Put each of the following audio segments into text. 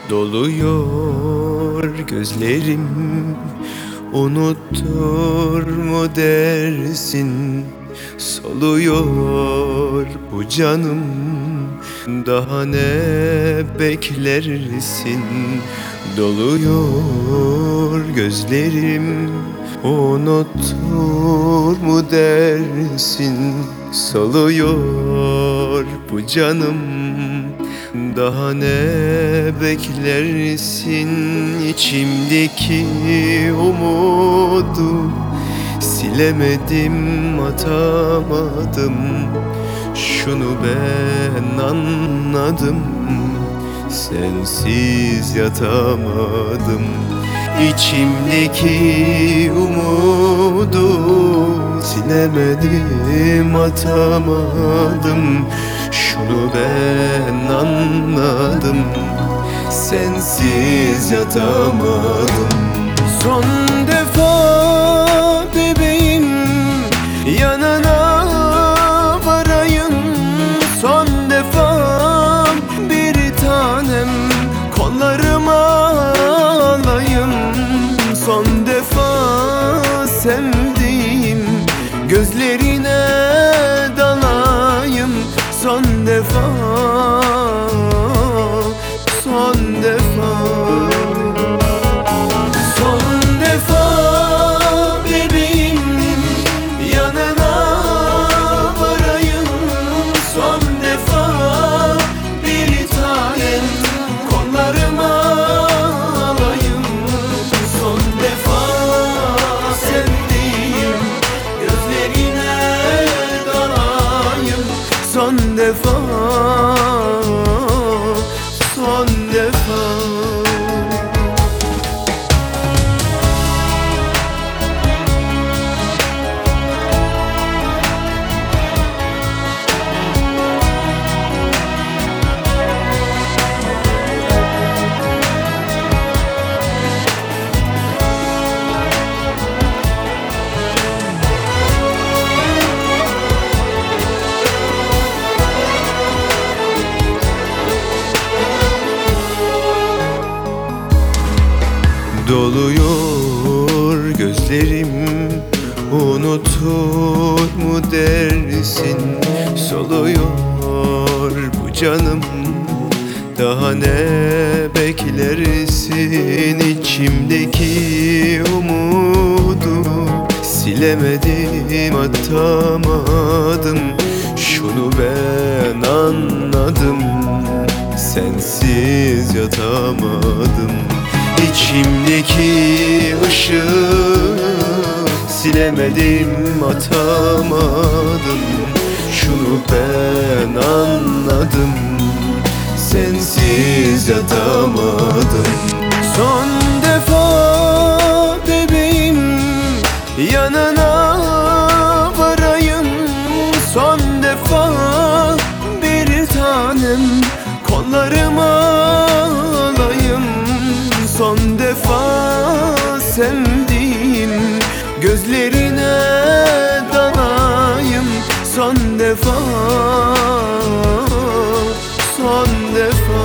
Doluyor gözlerim, unutur mu dersin? Soluyor bu canım, daha ne beklersin? Doluyor gözlerim, unutur mu dersin? Soluyor bu canım, daha ne beklersin? İçimdeki umudu silemedim, atamadım. Şunu ben anladım, sensiz yatamadım. İçimdeki umudu silemedim, atamadım. Şunu ben anladım, sensiz yatamadım. Son defa bebeğim, yanına varayım. Son defa bir tanem, kollarıma alayım. Son defa sevdiğim, gözlerine dalayım. Son defa, son defa, son defa bebeğim, yanına varayım. Son defa bir tanem, kollarıma alayım. Son defa sevdiğim, gözlerine dalayım. Son defa, son defa. Doluyor gözlerim, unutur mu dersin? Soluyor bu canım, daha ne beklersin? İçimdeki umudu silemedim, atamadım. Şunu ben anladım, sensiz yatamadım. İçimdeki ışığı silemedim, atamadım. Şunu ben anladım, sensiz yatamadım. Son defa bebeğim, yanına varayım. Son defa bir tanem, kollarıma alayım. Son defa sevdiğim, gözlerine dalayım. Son defa, son defa,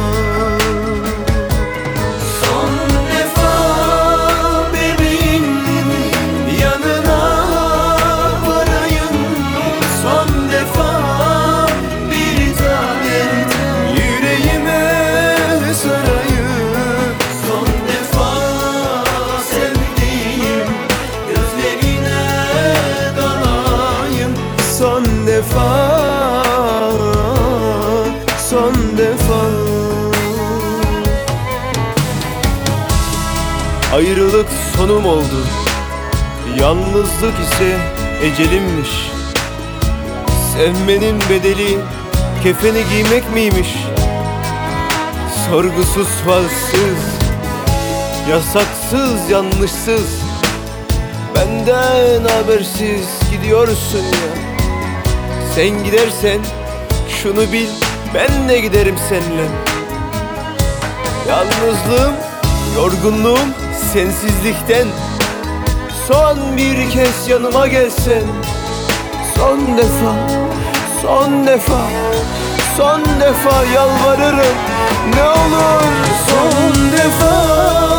son defa bebeğim, yanına varayım. Son defa bir tanem, yüreğime sarayım. Son defa sevdiğim, gözlerine dalayım. Son defa, son defa. Ayrılık sonum oldu, yalnızlık ise ecelimmiş. Sevmenin bedeli kefeni giymek miymiş? Sorgusuz sualsiz, yasaksız yanlışsız, benden habersiz gidiyorsun ya. Sen gidersen şunu bil, ben de giderim seninle. Yalnızlığım, yorgunluğum sensizlikten. Son bir kez yanıma gelsen. Son defa, son defa, son defa yalvarırım, ne olur son defa.